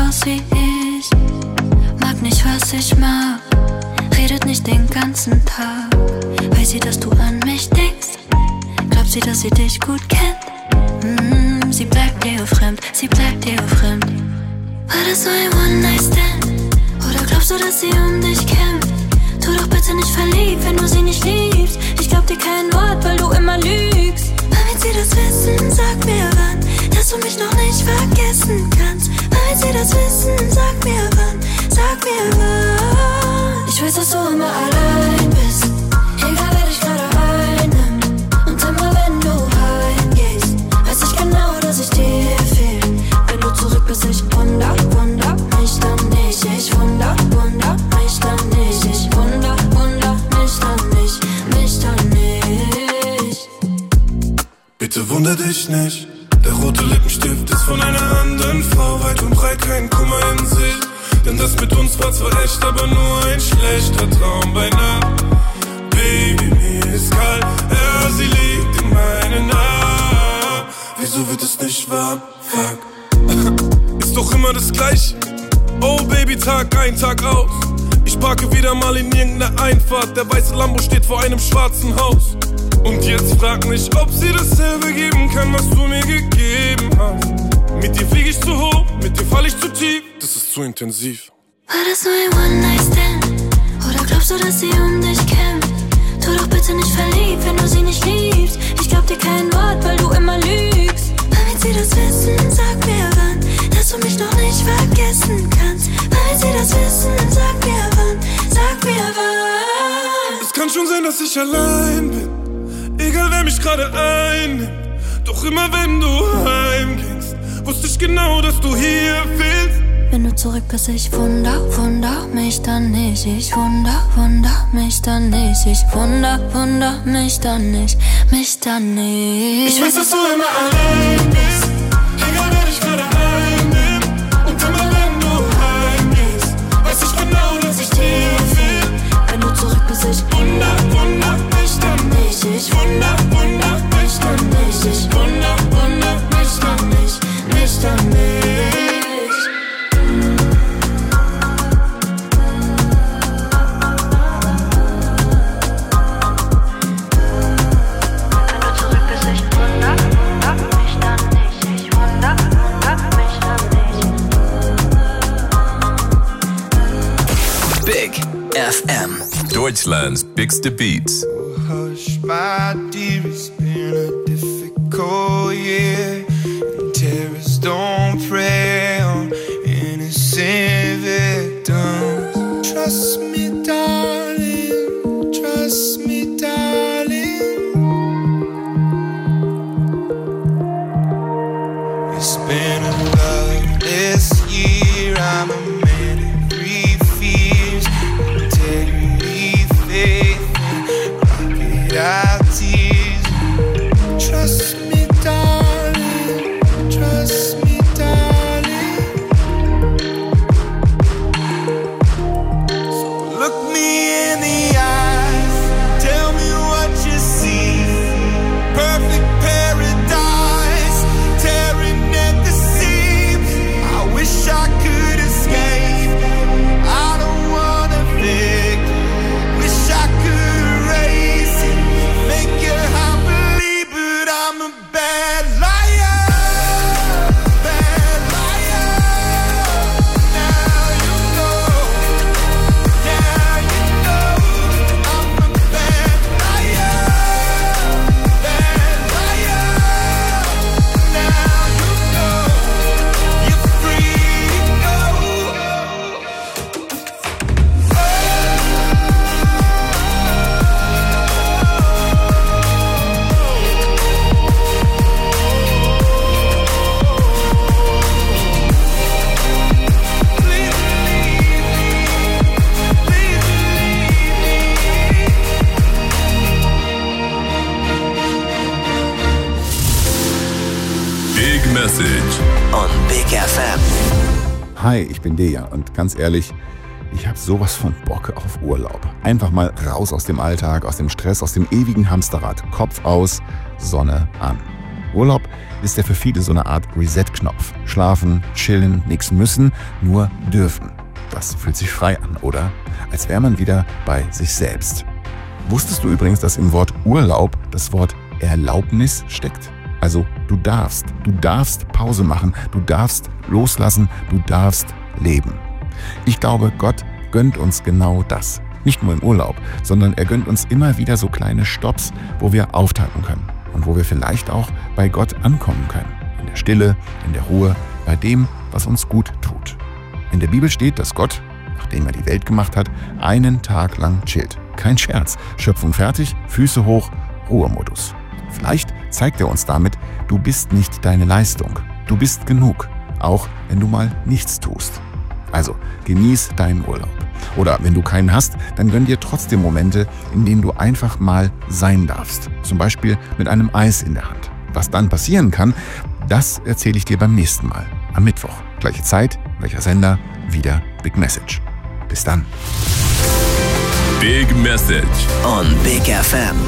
aus wie ich, mag nicht, was ich mag, redet nicht den ganzen Tag. Weiß sie, dass du an mich denkst? Glaubt sie, dass sie dich gut kennt? Sie bleibt dir fremd, sie bleibt dir fremd. War das so ein One-Night-Stand? Oder glaubst du, dass sie um dich kämpft? Tu doch bitte nicht verliebt, wenn du sie nicht liebst. Ich glaub dir kein Wort, weil du immer lügst. Wann wird sie das wissen? Sag mir wann, dass du mich noch nicht vergessen kannst. Wann wird sie das wissen? Sag mir wann, sag mir wann. Ich weiß, dass du immer allein bist, egal wer dich gerade einnimmt. Und immer wenn du heimgehst, weiß ich genau, dass ich dir fehl. Wenn du zurück bist, ich wunder mich dann nicht. Ich wunder mich dann nicht. Ich wunder mich dann nicht. Bitte wunder dich nicht. Der rote Lippenstift ist von einer anderen Frau. Weit und breit kein Kummer in sich. Denn das mit uns war zwar echt, aber nur ein schlechter Traum bei Nacht. Baby, mir ist kalt, ja, sie liegt in meinen Armen. Wieso wird es nicht warm? Fuck. Ist doch immer das Gleiche. Oh Baby, Tag ein, Tag aus. Ich parke wieder mal in irgendeiner Einfahrt. Der weiße Lambo steht vor einem schwarzen Haus. Und jetzt frag mich, ob sie dasselbe geben kann, was du mir gegeben hast. Mit dir flieg ich zu hoch, mit dir fall ich zu tief. Das ist zu intensiv. War das nur ein One-Night-Stand? Oder glaubst du, dass sie um dich kämpft? Tu doch bitte nicht verliebt, wenn du sie nicht liebst. Ich glaub dir kein Wort, weil du immer lügst. Wann wird sie das wissen? Sag mir wann, dass du mich noch nicht vergessen kannst. Wann wird sie das wissen? Sag mir wann, sag mir wann. Es kann schon sein, dass ich allein bin, egal wer mich gerade einnimmt. Doch immer wenn du heimgingst, wusste ich genau, dass du hier fehlst. Wenn du zurück bist, ich wunder mich dann nicht. Ich wunder mich dann nicht. Ich wunder mich dann nicht, mich dann nicht. Ich weiß, dass du immer allein bist, egal wer dich gerade einnimmt. Und immer wenn du heimgehst, weiß ich genau, dass ich dir fehl. Wenn du zurück bist, ich wunder mich dann nicht. Ich wunder mich dann nicht. Ich wunder mich dann nicht, mich dann nicht. FM, Deutschland's biggest beats. Oh, hush, my dear, it's been a difficult year. And terrorists don't prey on innocent victims. Trust me, darling. Trust me, darling. It's been a loveless year. I'm a man of three fears. Integrity, faith, and crocodile tears. Trust me, darling. Trust me, darling. So look me in the eyes. Tell me what you see. Perfect paradise, tearing at the seams. I wish I could escape. I don't wanna fake. Wish I could erase it. Make your heart believe, but I'm a bad liar. Bad liar. Now you know. Now you know. I'm a bad liar. Bad liar. Now you know. You're free to go. Big Message on Big FM. Hi, ich bin Deja und ganz ehrlich, ich habe sowas von Bock auf Urlaub. Einfach mal raus aus dem Alltag, aus dem Stress, aus dem ewigen Hamsterrad. Kopf aus, Sonne an. Urlaub ist ja für viele so eine Art Reset-Knopf. Schlafen, chillen, nichts müssen, nur dürfen. Das fühlt sich frei an, oder? Als wäre man wieder bei sich selbst. Wusstest du übrigens, dass im Wort Urlaub das Wort Erlaubnis steckt? Also du darfst Pause machen, du darfst loslassen, du darfst leben. Ich glaube, Gott gönnt uns genau das. Nicht nur im Urlaub, sondern er gönnt uns immer wieder so kleine Stopps, wo wir auftanken können und wo wir vielleicht auch bei Gott ankommen können. In der Stille, in der Ruhe, bei dem, was uns gut tut. In der Bibel steht, dass Gott, nachdem er die Welt gemacht hat, einen Tag lang chillt. Kein Scherz. Schöpfung fertig, Füße hoch, Ruhemodus. Vielleicht zeigt er uns damit, du bist nicht deine Leistung. Du bist genug, auch wenn du mal nichts tust. Also genieß deinen Urlaub. Oder wenn du keinen hast, dann gönn dir trotzdem Momente, in denen du einfach mal sein darfst. Zum Beispiel mit einem Eis in der Hand. Was dann passieren kann, das erzähle ich dir beim nächsten Mal. Am Mittwoch. Gleiche Zeit, gleicher Sender, wieder Big Message. Bis dann. Big Message on Big FM.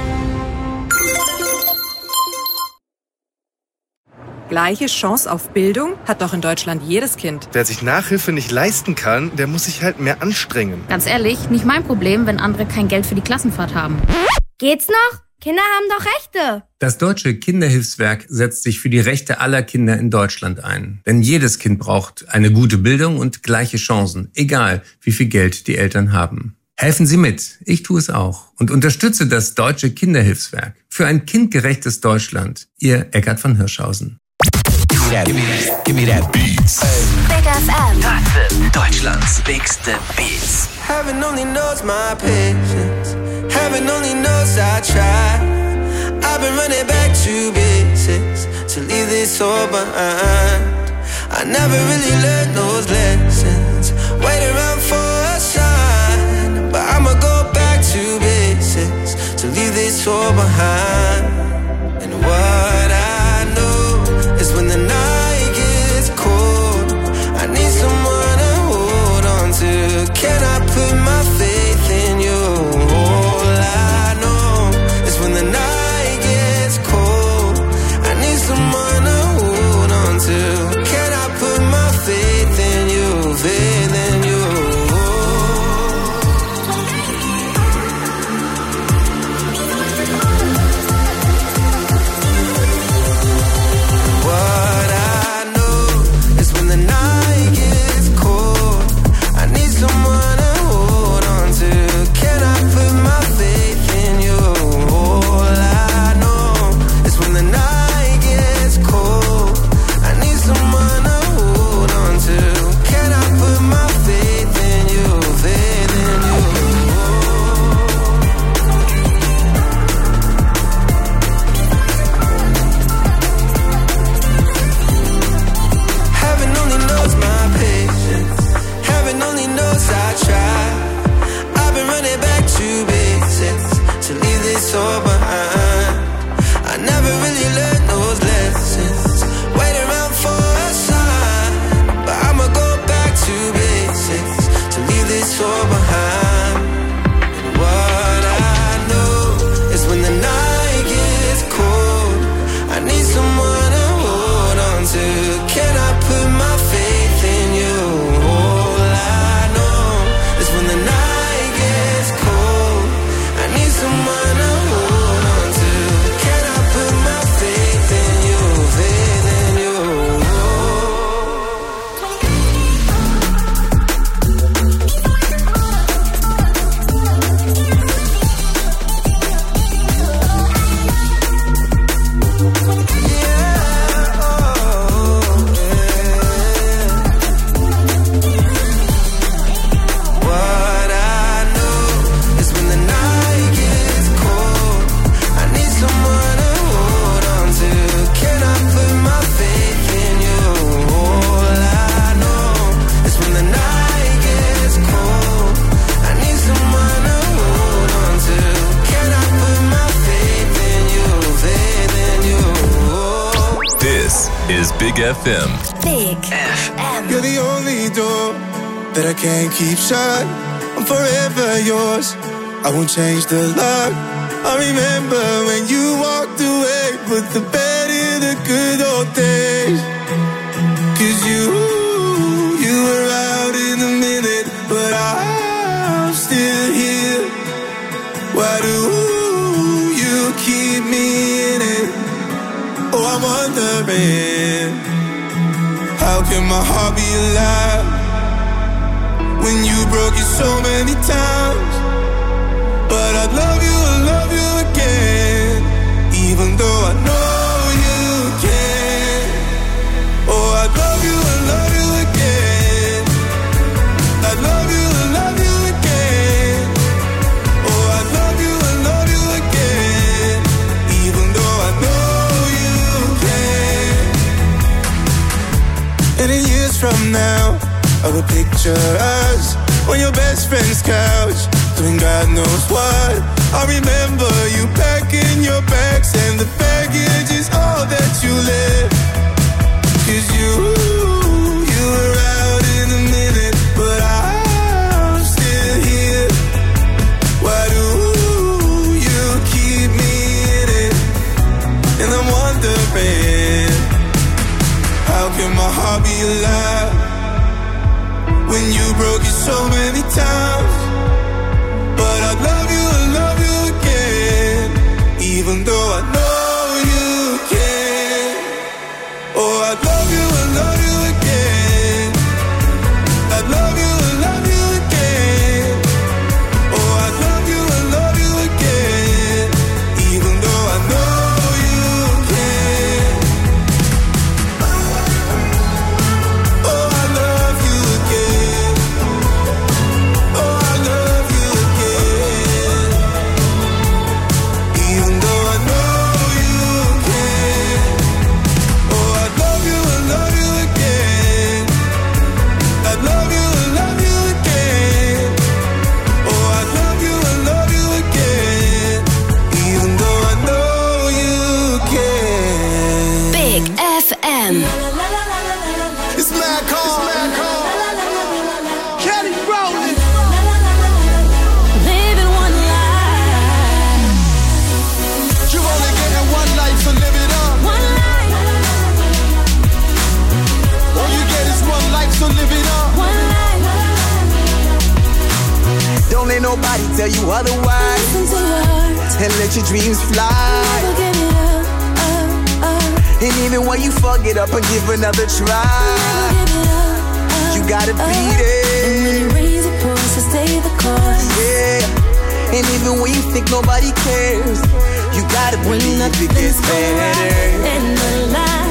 Gleiche Chance auf Bildung hat doch in Deutschland jedes Kind. Wer sich Nachhilfe nicht leisten kann, der muss sich halt mehr anstrengen. Ganz ehrlich, nicht mein Problem, wenn andere kein Geld für die Klassenfahrt haben. Geht's noch? Kinder haben doch Rechte. Das Deutsche Kinderhilfswerk setzt sich für die Rechte aller Kinder in Deutschland ein. Denn jedes Kind braucht eine gute Bildung und gleiche Chancen, egal wie viel Geld die Eltern haben. Helfen Sie mit, ich tue es auch und unterstütze das Deutsche Kinderhilfswerk für ein kindgerechtes Deutschland. Ihr Eckart von Hirschhausen. Give me that beats. Big FM. Deutschlands bigste Beats. Heaven only knows my patience. Heaven only knows I try. I've been running back to basics to leave this all behind. I never really learned those lessons. Wait around for a sign, but I'ma go back to basics to leave this all behind. And what I know is when the night gets cold, I need someone to hold on to. Can I put my faith in you? All I know is when the night gets cold, I need someone to hold on to. Can I put my faith in you? Faith in you. What I know is when the night gets cold, I need someone to hold on to. Can I put my faith in you? All I know is when the night gets cold, I need someone to hold on to. Can I put my faith in you? Faith in you. Heaven only knows my patience. Heaven only knows I try. I've been running back to basics to leave this all behind. I never really learned those lessons. Wait around for a sign, but I'ma go back to basics to leave this all behind. And what I know is when the night gets cold, I need someone to hold on to. Can I put my faith in you? All I know is when the night gets cold, I need someone to hold on to. Can I put my faith in you? Faith in you. What I know is when the night gets cold, I need someone to hold on to. Can I put my faith in you? All I know is when the night gets cold, I need someone to hold on to. Can I put my faith in you? Faith in you. This is Big FM. Big FM. You're the only door that I can't keep shut. I'm forever yours. I won't change the lock. I remember when you walked away. put the bed in the good old days. 'Cause you were out in a minute, but I'm still here. Why do you keep me in it? Oh, I'm wondering, how can my heart be alive when you broke it so many times? But I'd love you again, even though I know you can. Oh, I'd love you again. I'd love you again. Oh, I'd love you again, even though I know you can. And in years from now, I will picture us on your best friend's couch, doing God knows what. I remember you packing your bags, and the baggage is all that you left. 'Cause you were out in a minute, but I'm still here. Why do you keep me in it? And I'm wondering, how can my heart be alive when you broke it so many times? But I'd love you again, even though I know you can. Oh, I'd love you again. I'd love you again. Oh, I'd love you again, even though I know you can. Oh, I love you again. Oh, I love you again, even though I know you can. Oh, I'd love you again. I'd love you again. Oh, I'd love you again, even though I know you can. Big FM. It's mad calm. Kelly Rowland. Living one life. You only getting one life, so live it up. One life. All you get is one life, so live it up. One life. Don't let nobody tell you otherwise, Listen to your heart. and let your dreams fly. Never give it up. And even when you fuck it up and give another try, Never give it up. you gotta beat And when it. you raise your voice, so stay the course. Yeah. And even when you think nobody cares, you gotta When believe it nothing's gets going right better. in the light.